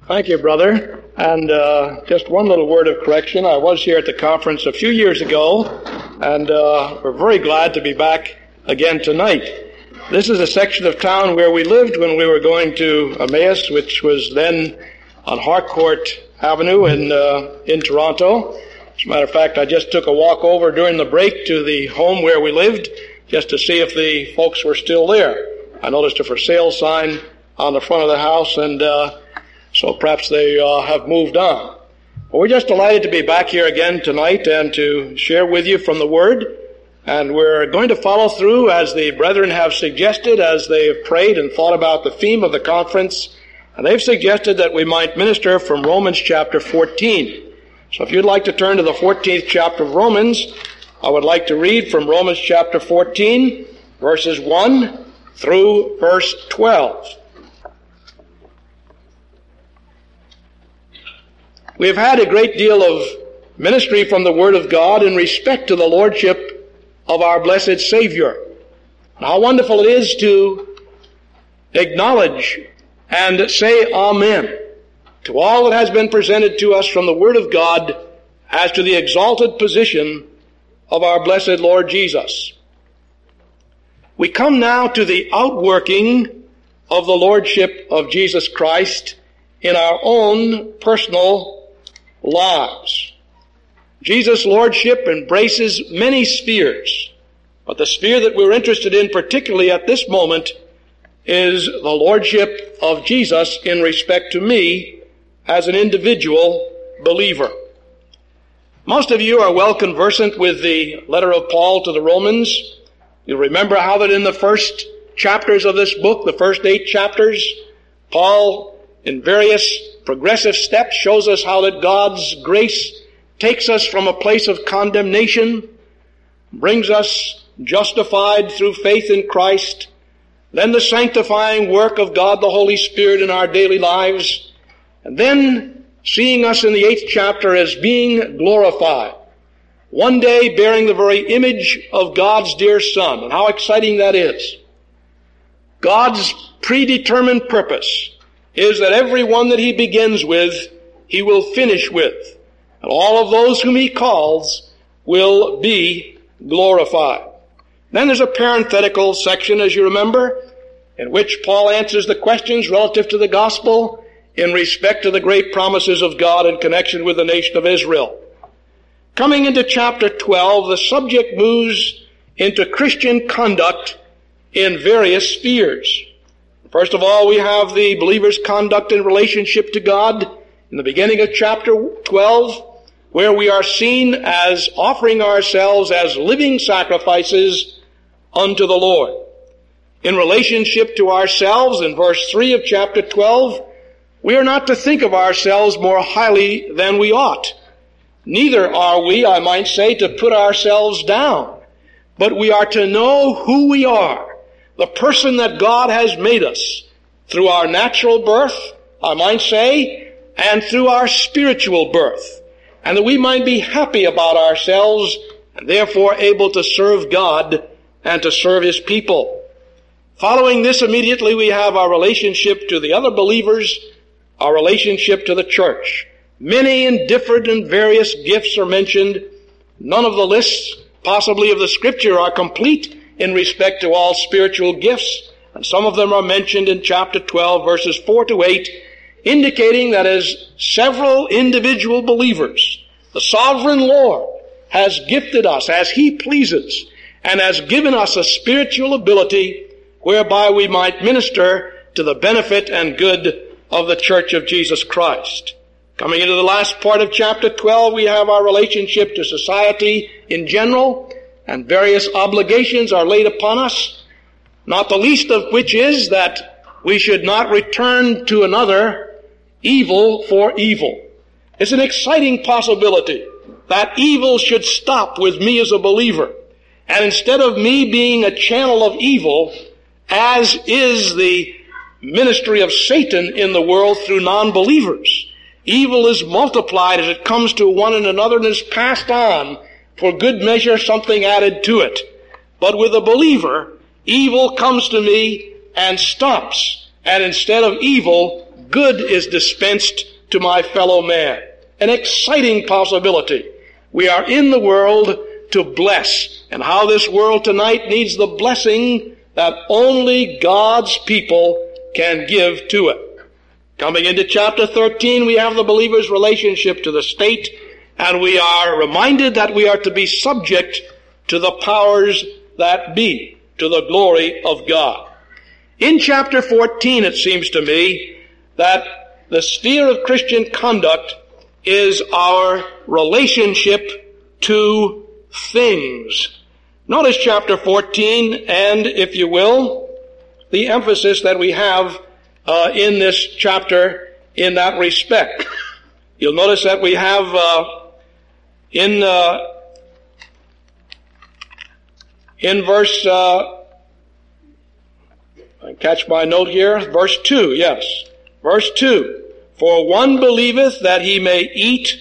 Thank you, brother. And just one little word of correction. I was here at the conference a few years ago, and we're very glad to be back again tonight. This is a section of town where we lived when we were going to Emmaus, which was then on Harcourt Avenue in Toronto. As a matter of fact, I just took a walk over during the break to the home where we lived just to see if the folks were still there. I noticed a for sale sign on the front of the house, and so perhaps they have moved on. But we're just delighted to be back here again tonight and to share with you from the Word. And we're going to follow through as the brethren have suggested, as they have prayed and thought about the theme of the conference. And they've suggested that we might minister from Romans chapter 14. So if you'd like to turn to the 14th chapter of Romans, I would like to read from Romans chapter 14, verses 1 through verse 12. We have had a great deal of ministry from the Word of God in respect to the Lordship of our blessed Savior. And how wonderful it is to acknowledge and say Amen to all that has been presented to us from the Word of God as to the exalted position of our blessed Lord Jesus. We come now to the outworking of the Lordship of Jesus Christ in our own personal lives. Jesus' Lordship embraces many spheres, but the sphere that we're interested in particularly at this moment is the Lordship of Jesus in respect to me as an individual believer. Most of you are well conversant with the letter of Paul to the Romans. You'll remember how that in the first chapters of this book, the first 8 chapters, Paul, in various progressive steps, shows us how that God's grace takes us from a place of condemnation, brings us justified through faith in Christ, then the sanctifying work of God the Holy Spirit in our daily lives, and then seeing us in the 8th chapter as being glorified, one day bearing the very image of God's dear Son. And how exciting that is. God's predetermined purpose is that every one that He begins with, He will finish with. And all of those whom He calls will be glorified. Then there's a parenthetical section, as you remember, in which Paul answers the questions relative to the gospel in respect to the great promises of God in connection with the nation of Israel. Coming into chapter 12, the subject moves into Christian conduct in various spheres. First of all, we have the believer's conduct in relationship to God in the beginning of chapter 12, where we are seen as offering ourselves as living sacrifices unto the Lord. In relationship to ourselves, in verse 3 of chapter 12, we are not to think of ourselves more highly than we ought. Neither are we, I might say, to put ourselves down, but we are to know who we are, the person that God has made us, through our natural birth, I might say, and through our spiritual birth, and that we might be happy about ourselves and therefore able to serve God and to serve His people. Following this immediately, we have our relationship to the other believers, our relationship to the church. Many and different and various gifts are mentioned. None of the lists, possibly of the Scripture, are complete in respect to all spiritual gifts, and some of them are mentioned in chapter 12, verses 4 to 8, indicating that as several individual believers, the sovereign Lord has gifted us as He pleases, and has given us a spiritual ability whereby we might minister to the benefit and good of the Church of Jesus Christ. Coming into the last part of chapter 12, we have our relationship to society in general, and various obligations are laid upon us, not the least of which is that we should not return to another evil for evil. It's an exciting possibility that evil should stop with me as a believer, and instead of me being a channel of evil, as is the ministry of Satan in the world through non-believers, evil is multiplied as it comes to one and another and is passed on, for good measure something added to it. But with a believer, evil comes to me and stops, and instead of evil, good is dispensed to my fellow man. An exciting possibility. We are in the world to bless, and how this world tonight needs the blessing that only God's people can give to it. Coming into chapter 13, we have the believer's relationship to the state, and we are reminded that we are to be subject to the powers that be, to the glory of God. In chapter 14, it seems to me that the sphere of Christian conduct is our relationship to things. Notice chapter 14, and if you will, the emphasis that we have in this chapter in that respect. You'll notice that we have in verse, I catch my note here, verse 2, yes. Verse 2, for one believeth that he may eat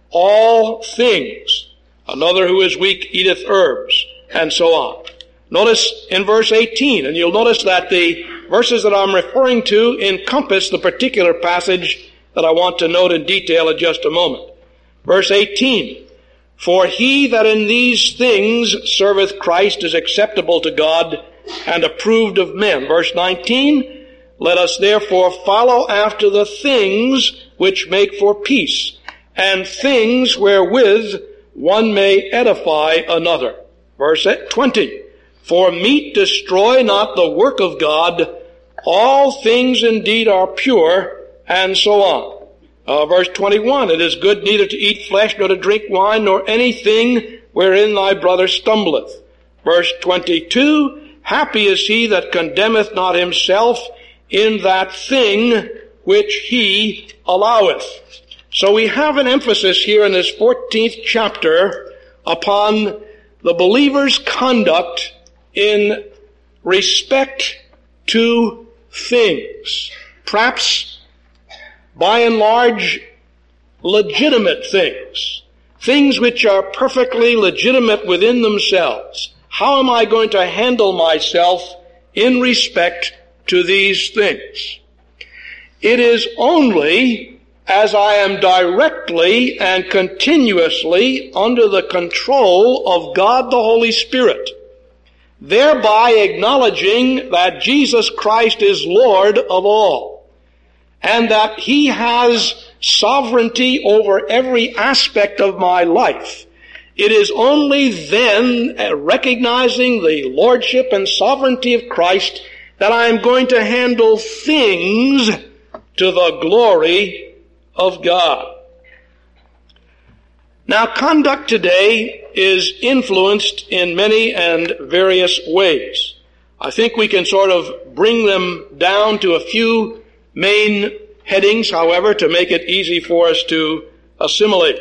all things. Another who is weak eateth herbs, and so on. Notice in verse 18, and you'll notice that the verses that I'm referring to encompass the particular passage that I want to note in detail in just a moment. Verse 18, for he that in these things serveth Christ is acceptable to God and approved of men. Verse 19, let us therefore follow after the things which make for peace, and things wherewith one may edify another. Verse 20, for meat destroy not the work of God, all things indeed are pure, and so on. Verse 21, it is good neither to eat flesh, nor to drink wine, nor anything wherein thy brother stumbleth. Verse 22, happy is he that condemneth not himself in that thing which he alloweth. So we have an emphasis here in this 14th chapter upon the believer's conduct in respect to things. Perhaps, by and large, legitimate things. Things which are perfectly legitimate within themselves. How am I going to handle myself in respect to these things? It is only as I am directly and continuously under the control of God the Holy Spirit, thereby acknowledging that Jesus Christ is Lord of all, and that He has sovereignty over every aspect of my life. It is only then, recognizing the lordship and sovereignty of Christ, that I am going to handle things to the glory of God. Now, conduct today is influenced in many and various ways. I think we can sort of bring them down to a few main headings, however, to make it easy for us to assimilate.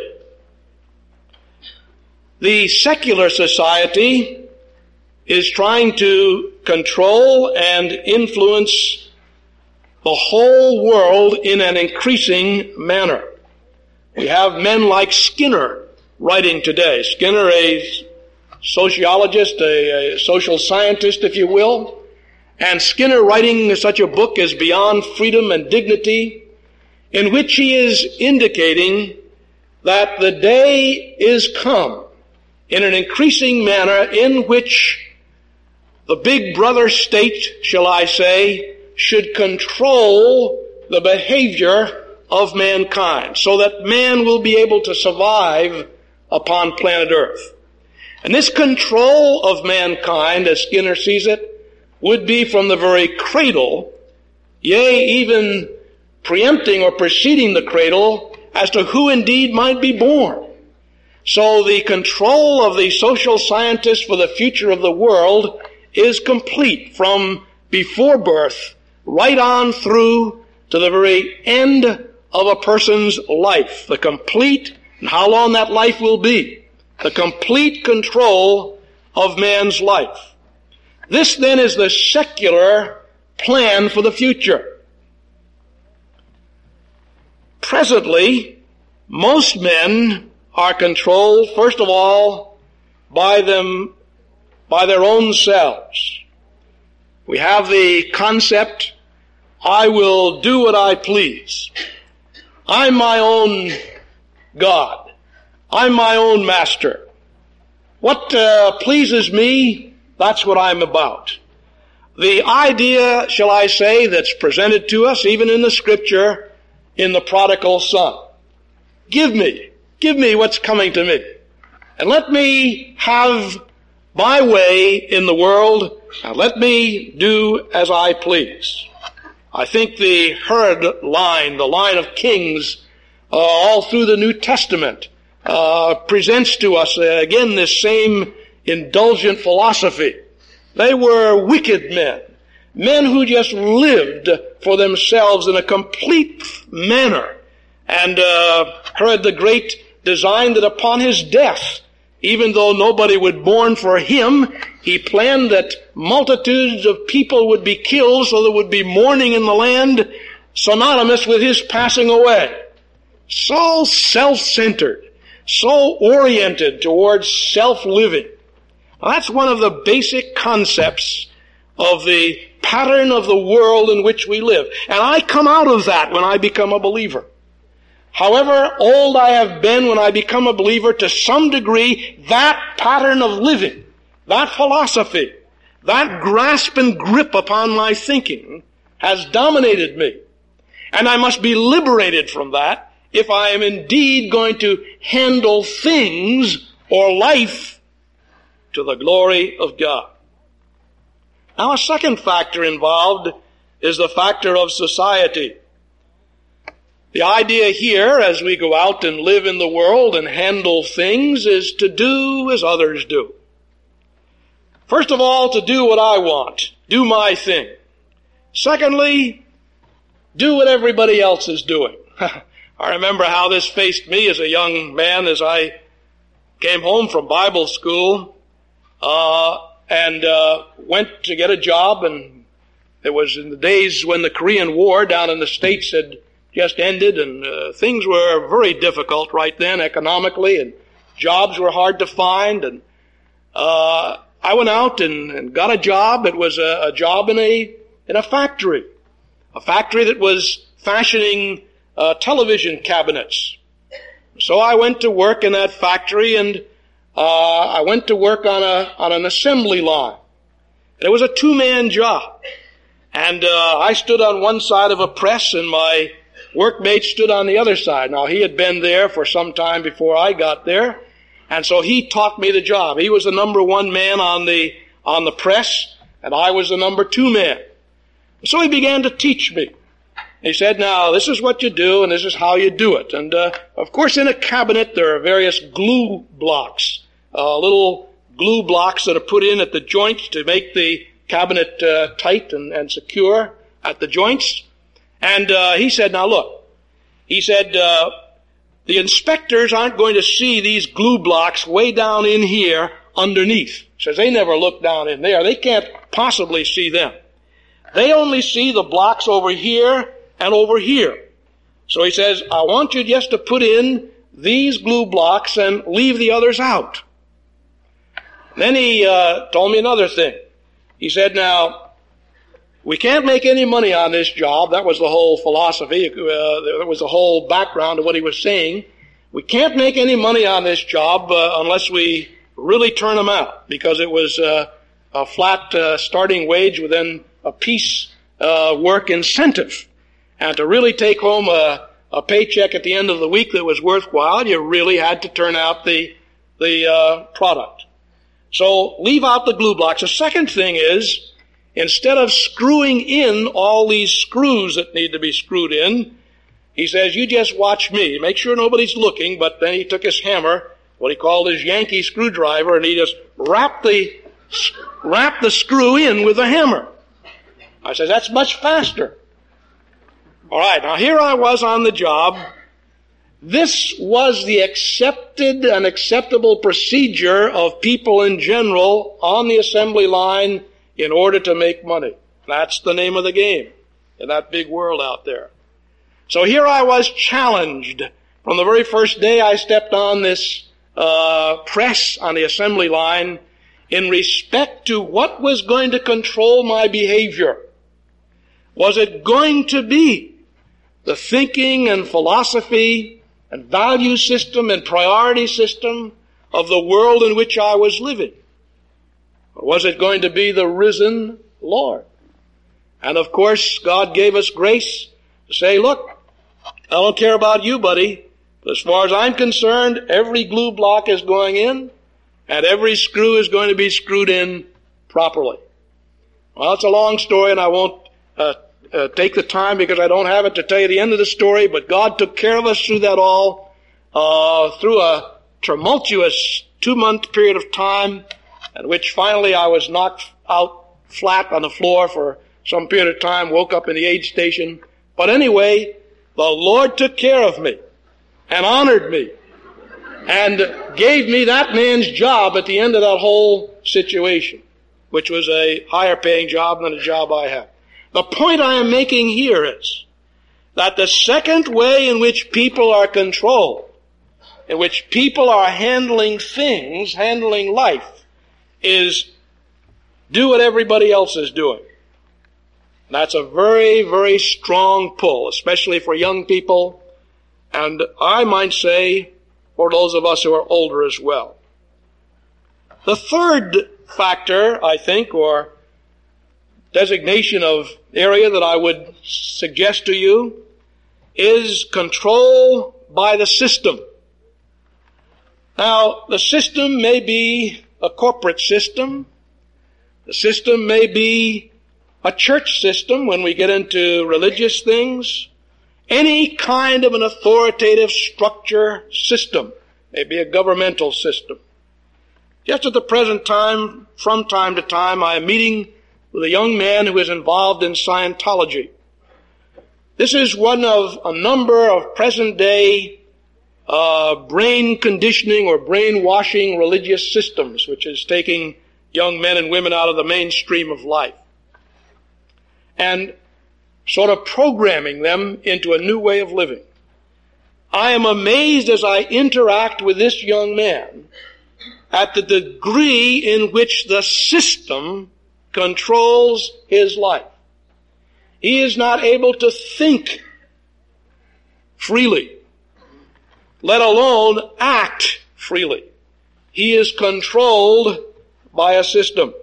The secular society is trying to control and influence the whole world in an increasing manner. We have men like Skinner writing today. Skinner, a sociologist, a social scientist, if you will. And Skinner writing such a book as Beyond Freedom and Dignity, in which he is indicating that the day is come in an increasing manner in which the big brother state, shall I say, should control the behavior of mankind so that man will be able to survive upon planet Earth. And this control of mankind, as Skinner sees it, would be from the very cradle, yea, even preempting or preceding the cradle as to who indeed might be born. So the control of the social scientists for the future of the world is complete from before birth right on through to the very end of a person's life. The complete, and how long that life will be, the complete control of man's life. This then is the secular plan for the future. Presently, most men are controlled, first of all, by their own selves. We have the concept I will do what I please. I'm my own God. I'm my own master. What pleases me, that's what I'm about. The idea, shall I say, that's presented to us, even in the Scripture, in the prodigal son. Give me what's coming to me. And let me have my way in the world, and let me do as I please. I think the Herod line, the line of kings, all through the New Testament, presents to us, again, this same indulgent philosophy. They were wicked men who just lived for themselves in a complete manner. And Herod the Great designed that upon his death, even though nobody would mourn for him, he planned that multitudes of people would be killed so there would be mourning in the land synonymous with his passing away. So self-centered, so oriented towards self-living. That's one of the basic concepts of the pattern of the world in which we live. And I come out of that when I become a believer. However old I have been when I become a believer, to some degree, that pattern of living, that philosophy, that grasp and grip upon my thinking has dominated me. And I must be liberated from that if I am indeed going to handle things or life to the glory of God. Now, a second factor involved is the factor of society. The idea here, as we go out and live in the world and handle things, is to do as others do. First of all, to do what I want. Do my thing. Secondly, do what everybody else is doing. I remember how this faced me as a young man as I came home from Bible school and went to get a job. And it was in the days when the Korean War down in the States had just ended, and things were very difficult right then economically, and jobs were hard to find. And I went out and got a job. It was a job in a factory that was fashioning television cabinets. So I went to work in that factory, and I went to work on an assembly line. And it was a 2-man job. And I stood on one side of a press, and my workmate stood on the other side. Now, he had been there for some time before I got there, and so he taught me the job. He was the number 1 man on the press, and I was the number 2 man. So he began to teach me. He said, now, this is what you do, and this is how you do it. And, of course, in a cabinet, there are various glue blocks, little glue blocks that are put in at the joints to make the cabinet tight and secure at the joints. And he said, now look, he said, the inspectors aren't going to see these glue blocks way down in here underneath. He says, they never look down in there. They can't possibly see them. They only see the blocks over here and over here. So he says, I want you just to put in these glue blocks and leave the others out. Then he told me another thing. He said, now, we can't make any money on this job. That was the whole philosophy. That was the whole background of what he was saying. We can't make any money on this job unless we really turn them out, because it was a flat starting wage within a piece work incentive. And to really take home a paycheck at the end of the week that was worthwhile, you really had to turn out the product. So leave out the glue blocks. The second thing is, instead of screwing in all these screws that need to be screwed in, he says, you just watch me. Make sure nobody's looking. But then he took his hammer, what he called his Yankee screwdriver, and he just wrapped the screw in with the hammer. I said, that's much faster. All right, now here I was on the job. This was the accepted and acceptable procedure of people in general on the assembly line in order to make money. That's the name of the game in that big world out there. So here I was challenged from the very first day I stepped on this press on the assembly line in respect to what was going to control my behavior. Was it going to be the thinking and philosophy and value system and priority system of the world in which I was living? Or was it going to be the risen Lord? And of course, God gave us grace to say, look, I don't care about you, buddy, but as far as I'm concerned, every glue block is going in and every screw is going to be screwed in properly. Well, it's a long story and I won't take the time because I don't have it to tell you the end of the story, but God took care of us through that all, through a tumultuous 2-month period of time in which finally I was knocked out flat on the floor for some period of time, woke up in the aid station. But anyway, the Lord took care of me and honored me and gave me that man's job at the end of that whole situation, which was a higher paying job than the job I had. The point I am making here is that the second way in which people are controlled, in which people are handling things, handling life, is do what everybody else is doing. That's a very, very strong pull, especially for young people, and I might say for those of us who are older as well. The third factor, I think, or designation of area that I would suggest to you is control by the system. Now, the system may be a corporate system. The system may be a church system when we get into religious things. Any kind of an authoritative structure system, maybe a governmental system. Just at the present time, from time to time, I am meeting with a young man who is involved in Scientology. This is one of a number of present-day brain conditioning or brainwashing religious systems, which is taking young men and women out of the mainstream of life and sort of programming them into a new way of living. I am amazed as I interact with this young man at the degree in which the system controls his life. He is not able to think freely, let alone act freely. He is controlled by a system.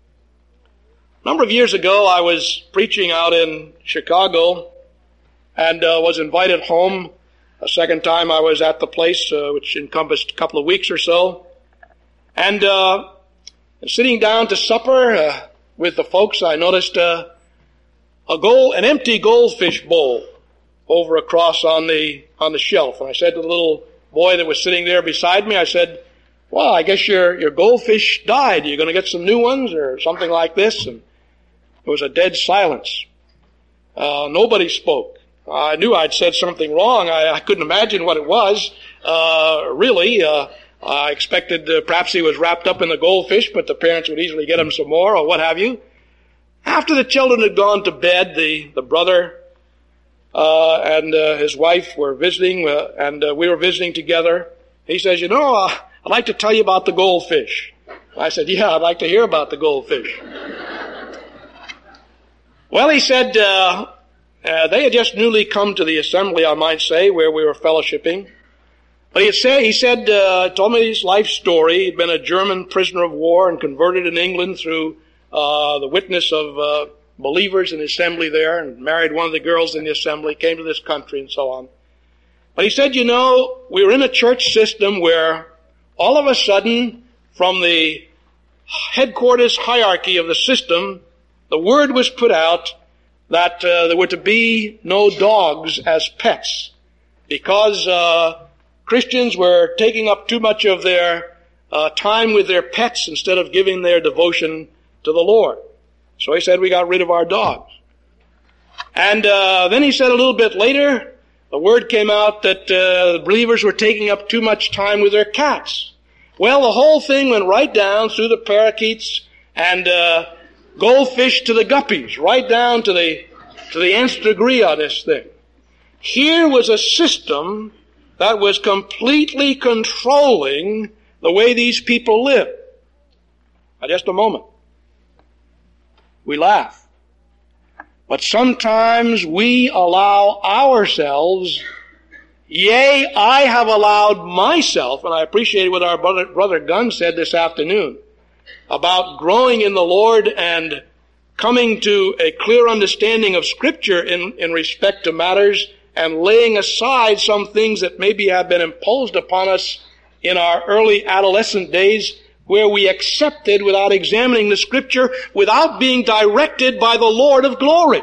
A number of years ago, I was preaching out in Chicago and was invited home. A second time I was at the place, which encompassed a couple of weeks or so. And sitting down to supper with the folks, I noticed an empty goldfish bowl over across on the shelf. And I said to the little boy that was sitting there beside me, I said, well, I guess your goldfish died. Are you going to get some new ones or something like this? And there was a dead silence. Nobody spoke. I knew I'd said something wrong. I couldn't imagine what it was. Really, I expected perhaps he was wrapped up in the goldfish, but the parents would easily get him some more or what have you. After the children had gone to bed, the brother and his wife were visiting, and we were visiting together. He says, I'd like to tell you about the goldfish. I said, yeah, I'd like to hear about the goldfish. Well, he said, they had just newly come to the assembly, I might say, where we were fellowshipping. But he told me his life story. He'd been a German prisoner of war and converted in England through the witness of believers in the assembly there, and married one of the girls in the assembly, came to this country and so on. But he said, we were in a church system where all of a sudden, from the headquarters hierarchy of the system, the word was put out that there were to be no dogs as pets because Christians were taking up too much of their time with their pets instead of giving their devotion to the Lord. So he said we got rid of our dogs. And then he said a little bit later, the word came out that the believers were taking up too much time with their cats. Well, the whole thing went right down through the parakeets and goldfish to the guppies, right down to the nth degree on this thing. Here was a system that was completely controlling the way these people live. Now, just a moment. We laugh. But sometimes we allow ourselves, yea, I have allowed myself, and I appreciate what our brother Gunn said this afternoon about growing in the Lord and coming to a clear understanding of Scripture in respect to matters and laying aside some things that maybe have been imposed upon us in our early adolescent days, where we accepted without examining the Scripture, without being directed by the Lord of glory.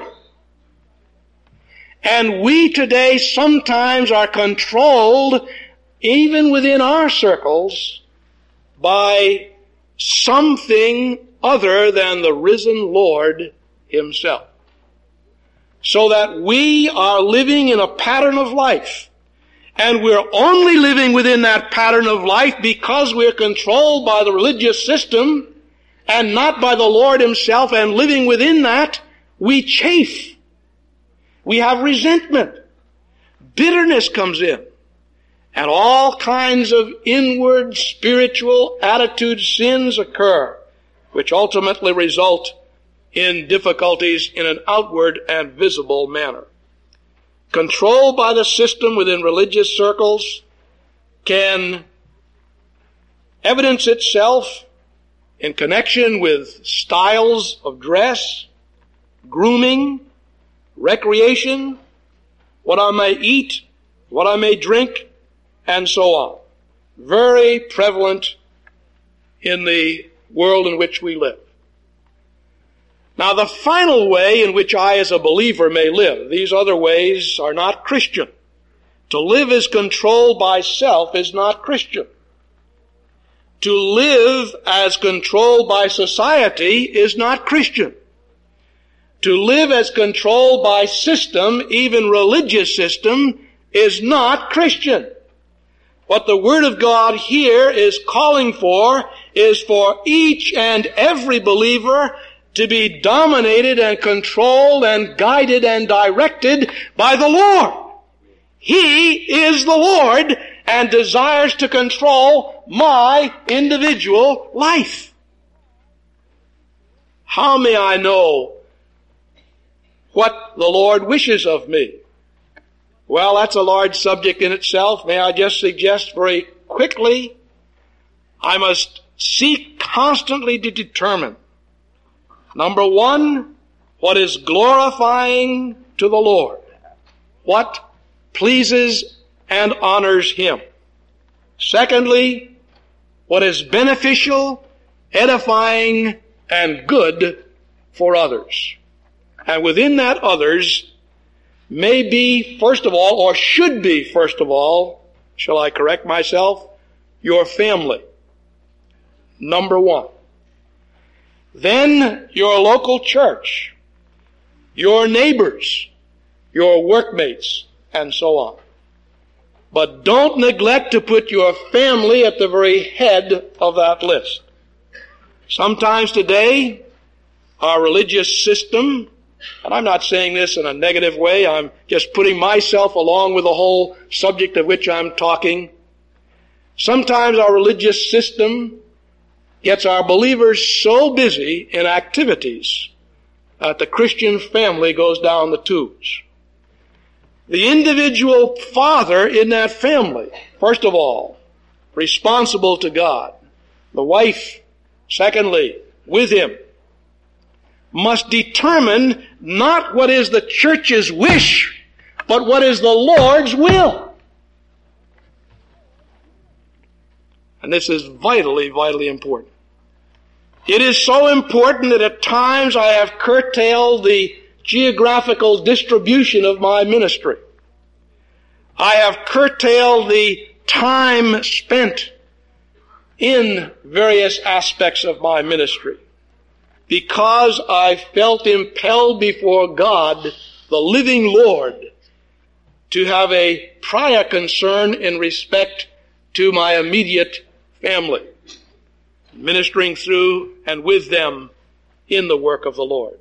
And we today sometimes are controlled, even within our circles, by something other than the risen Lord Himself. So that we are living in a pattern of life. And we're only living within that pattern of life because we're controlled by the religious system and not by the Lord Himself, and living within that, we chafe. We have resentment. Bitterness comes in. And all kinds of inward spiritual attitude sins occur, which ultimately result in difficulties in an outward and visible manner. Control by the system within religious circles can evidence itself in connection with styles of dress, grooming, recreation, what I may eat, what I may drink, and so on. Very prevalent in the world in which we live. Now, the final way in which I as a believer may live, these other ways are not Christian. To live as controlled by self is not Christian. To live as controlled by society is not Christian. To live as controlled by system, even religious system, is not Christian. What the Word of God here is calling for is for each and every believer to be dominated and controlled and guided and directed by the Lord. He is the Lord and desires to control my individual life. How may I know what the Lord wishes of me? Well, that's a large subject in itself. May I just suggest very quickly, I must seek constantly to determine, number one, what is glorifying to the Lord, what pleases and honors Him. Secondly, what is beneficial, edifying, and good for others. And within that others may be, first of all, or should be, first of all, shall I correct myself, your family. Number one. Then your local church, your neighbors, your workmates, and so on. But don't neglect to put your family at the very head of that list. Sometimes today, our religious system, and I'm not saying this in a negative way, I'm just putting myself along with the whole subject of which I'm talking. Sometimes our religious system gets our believers so busy in activities that the Christian family goes down the tubes. The individual father in that family, first of all, responsible to God. The wife, secondly, with Him, must determine not what is the church's wish, but what is the Lord's will. And this is vitally, vitally important. It is so important that at times I have curtailed the geographical distribution of my ministry. I have curtailed the time spent in various aspects of my ministry because I felt impelled before God, the living Lord, to have a prior concern in respect to my immediate family, ministering through and with them in the work of the Lord.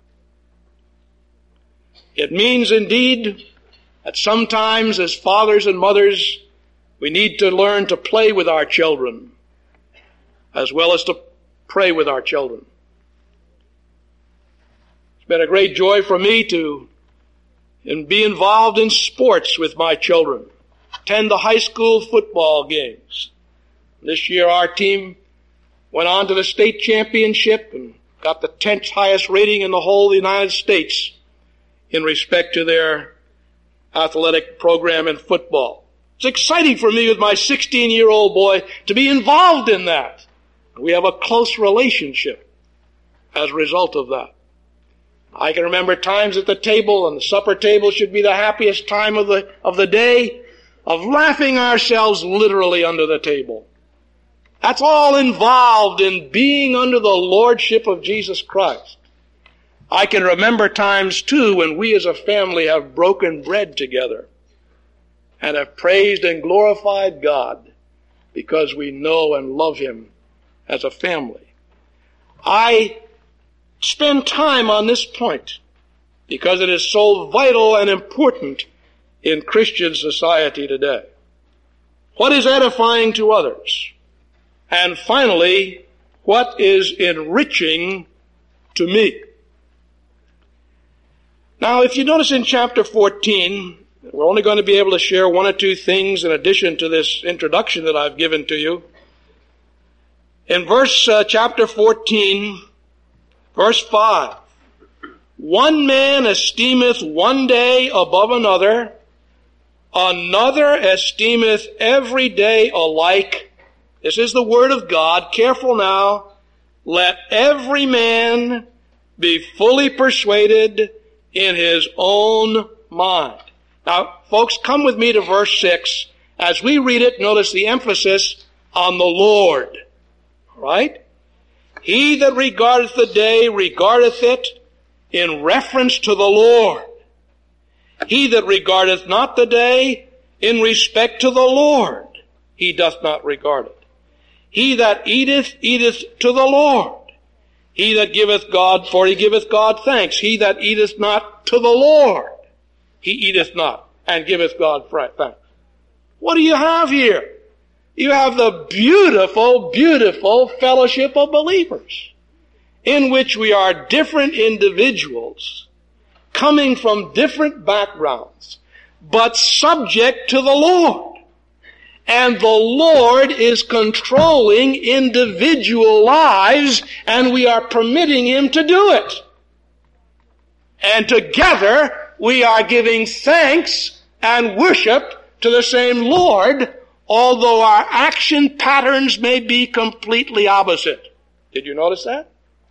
It means indeed that sometimes as fathers and mothers, we need to learn to play with our children as well as to pray with our children. It's been a great joy for me to be involved in sports with my children, attend the high school football games. This year our team went on to the state championship and got the 10th highest rating in the whole of the United States in respect to their athletic program in football. It's exciting for me with my 16-year-old boy to be involved in that. We have a close relationship as a result of that. I can remember times at the table, and the supper table should be the happiest time of the day, of laughing ourselves literally under the table. That's all involved in being under the lordship of Jesus Christ. I can remember times, too, when we as a family have broken bread together and have praised and glorified God because we know and love Him as a family. I spend time on this point because it is so vital and important in Christian society today. What is edifying to others? And finally, what is enriching to me? Now, if you notice in chapter 14, we're only going to be able to share one or two things in addition to this introduction that I've given to you. In chapter 14, verse 5, one man esteemeth one day above another, another esteemeth every day alike. This is the word of God. Careful now. Let every man be fully persuaded in his own mind. Now, folks, come with me to verse 6. As we read it, notice the emphasis on the Lord. All right? He that regardeth the day regardeth it in reference to the Lord. He that regardeth not the day in respect to the Lord, he doth not regard it. He that eateth, eateth to the Lord. He that giveth God, for he giveth God thanks. He that eateth not to the Lord, he eateth not, and giveth God thanks. What do you have here? You have the beautiful, beautiful fellowship of believers, in which we are different individuals, coming from different backgrounds, but subject to the Lord. And the Lord is controlling individual lives, and we are permitting Him to do it. And together, we are giving thanks and worship to the same Lord, although our action patterns may be completely opposite. Did you notice that?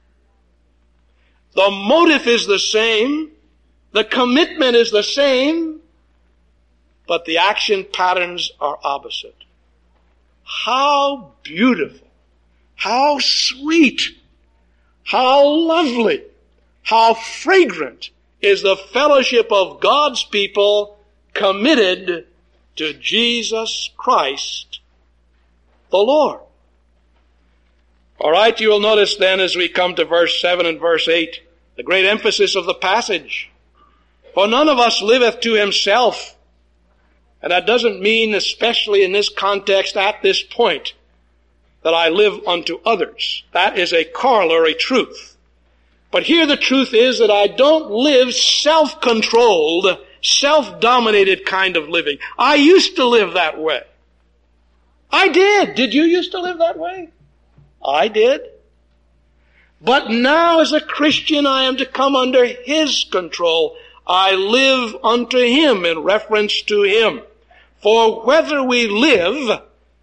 The motive is the same, the commitment is the same, but the action patterns are opposite. How beautiful, how sweet, how lovely, how fragrant is the fellowship of God's people committed to Jesus Christ, the Lord. All right, you will notice then as we come to verse 7 and verse 8, the great emphasis of the passage. For none of us liveth to himself. And that doesn't mean, especially in this context at this point, that I live unto others. That is a corollary truth. But here the truth is that I don't live self-controlled, self-dominated kind of living. I used to live that way. I did. Did you used to live that way? I did. But now as a Christian I am to come under His control. I live unto Him in reference to Him. For whether we live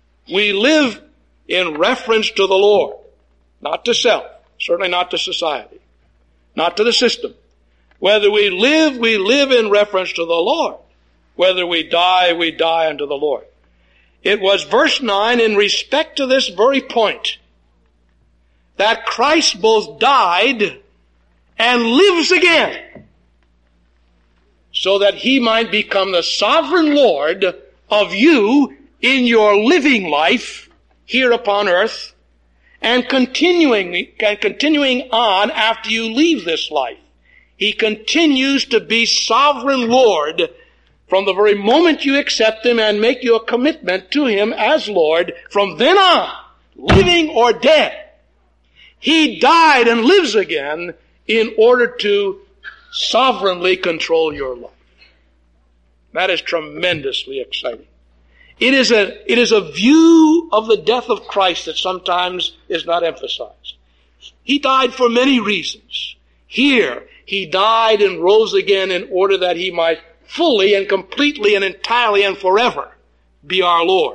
in reference to the Lord, not to self, certainly not to society, not to the system. Whether we live in reference to the Lord. Whether we die unto the Lord. It was verse 9 in respect to this very point that Christ both died and lives again so that He might become the sovereign Lord of you in your living life here upon earth and continuing on after you leave this life. He continues to be sovereign Lord from the very moment you accept Him and make your commitment to Him as Lord. From then on, living or dead, He died and lives again in order to sovereignly control your life. That is tremendously exciting. It is a view of the death of Christ that sometimes is not emphasized. He died for many reasons. Here, he died and rose again in order that he might fully and completely and entirely and forever be our Lord.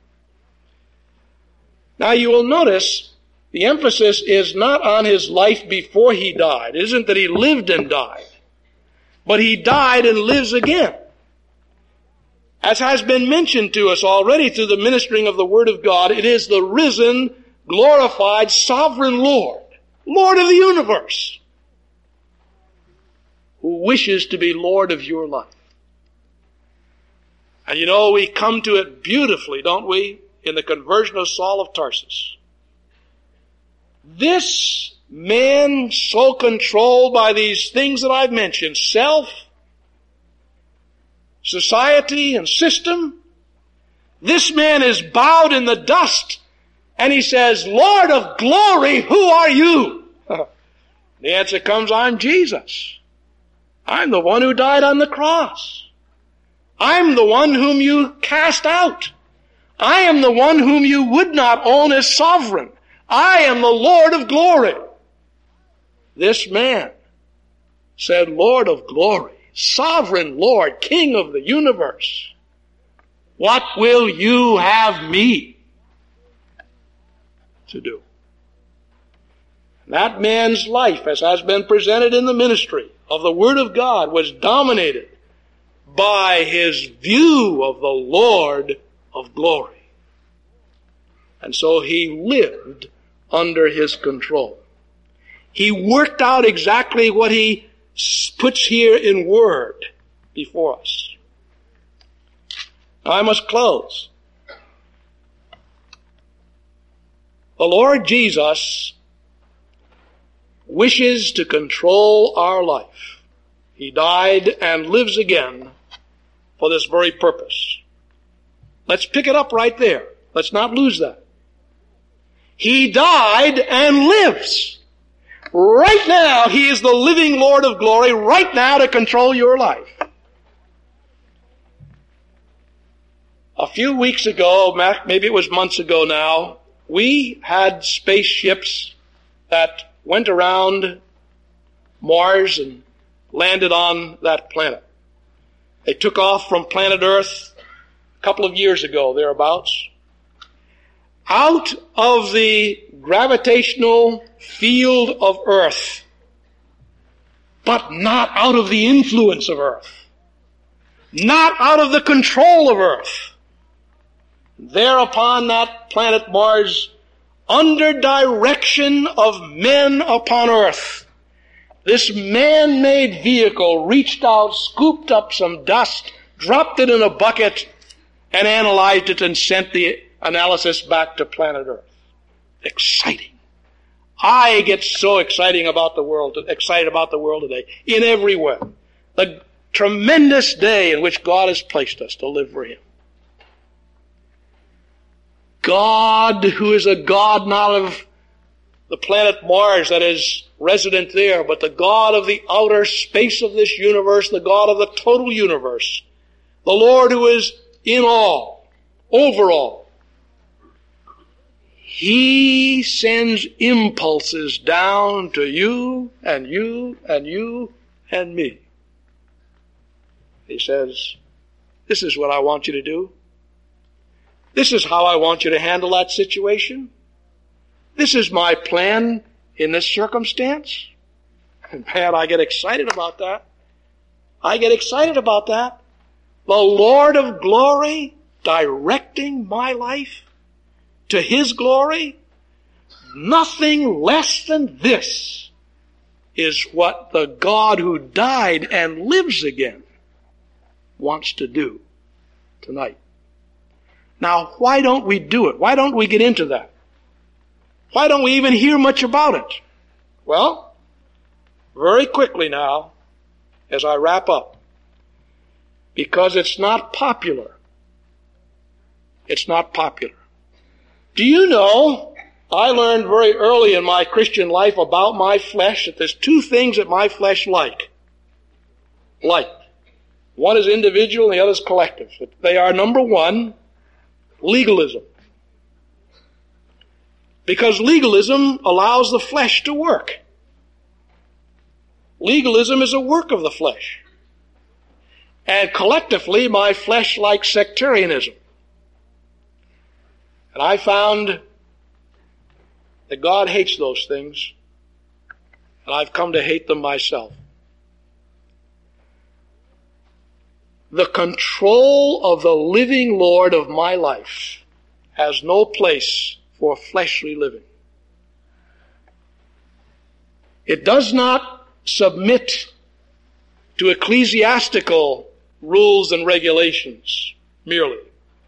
Now you will notice the emphasis is not on his life before he died. It isn't that he lived and died, but he died and lives again. As has been mentioned to us already through the ministering of the Word of God, it is the risen, glorified, sovereign Lord, Lord of the universe, who wishes to be Lord of your life. And you know, we come to it beautifully, don't we, in the conversion of Saul of Tarsus. This man so controlled by these things that I've mentioned, self, society, and system, this man is bowed in the dust, and he says, Lord of glory, who are you? The answer comes, I'm Jesus. I'm the one who died on the cross. I'm the one whom you cast out. I am the one whom you would not own as sovereign. I am the Lord of glory. This man said, Lord of glory, sovereign Lord, King of the universe, what will you have me to do? That man's life, as has been presented in the ministry of the Word of God, was dominated by his view of the Lord of glory. And so he lived under his control. He worked out exactly what he puts here in word before us. Now I must close. The Lord Jesus wishes to control our life. He died and lives again for this very purpose. Let's pick it up right there. Let's not lose that. He died and lives. Right now, he is the living Lord of glory, right now to control your life. A few weeks ago, maybe it was months ago now, we had spaceships that went around Mars and landed on that planet. They took off from planet Earth a couple of years ago, thereabouts. Out of the gravitational field of Earth, but not out of the influence of Earth, not out of the control of Earth. There upon that planet Mars, under direction of men upon Earth, this man-made vehicle reached out, scooped up some dust, dropped it in a bucket, and analyzed it and sent the analysis back to planet Earth. Exciting. I get so excited about the world today, in every way. The tremendous day in which God has placed us to live for Him. God, who is a God not of the planet Mars that is resident there, but the God of the outer space of this universe, the God of the total universe, the Lord who is in all, over all. He sends impulses down to you and you and you and me. He says, this is what I want you to do. This is how I want you to handle that situation. This is my plan in this circumstance. And man, I get excited about that. I get excited about that. The Lord of glory directing my life to His glory. Nothing less than this is what the God who died and lives again wants to do tonight. Now, why don't we do it? Why don't we get into that? Why don't we even hear much about it? Well, very quickly now, as I wrap up, because it's not popular. It's not popular. Do you know I learned very early in my Christian life about my flesh that there's two things that my flesh like. One is individual and the other is collective. They are, number one, legalism. Because legalism allows the flesh to work. Legalism is a work of the flesh. And collectively, my flesh likes sectarianism. And I found that God hates those things, and I've come to hate them myself. The control of the living Lord of my life has no place for fleshly living. It does not submit to ecclesiastical rules and regulations merely.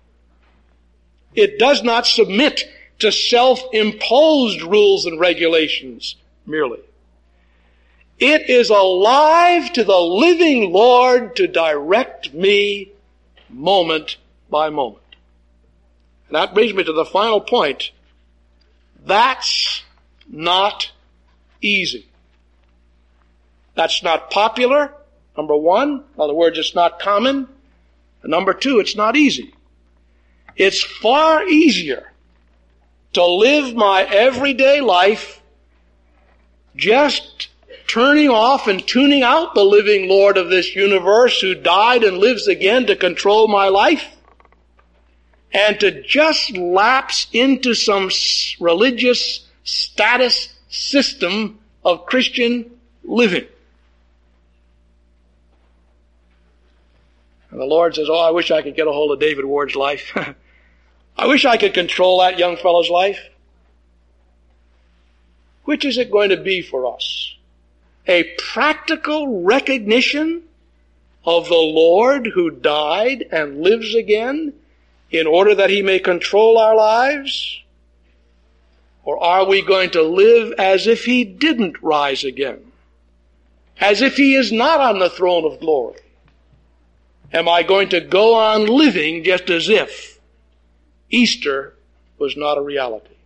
It does not submit to self-imposed rules and regulations merely. It is alive to the living Lord to direct me moment by moment. And that brings me to the final point. That's not easy. That's not popular, number one. In other words, it's not common. And number two, it's not easy. It's far easier to live my everyday life just turning off and tuning out the living Lord of this universe who died and lives again to control my life, and to just lapse into some religious status system of Christian living. And the Lord says, I wish I could get a hold of David Ward's life. I wish I could control that young fellow's life. Which is it going to be for us? A practical recognition of the Lord who died and lives again in order that He may control our lives? Or are we going to live as if He didn't rise again? As if He is not on the throne of glory? Am I going to go on living just as if Easter was not a reality?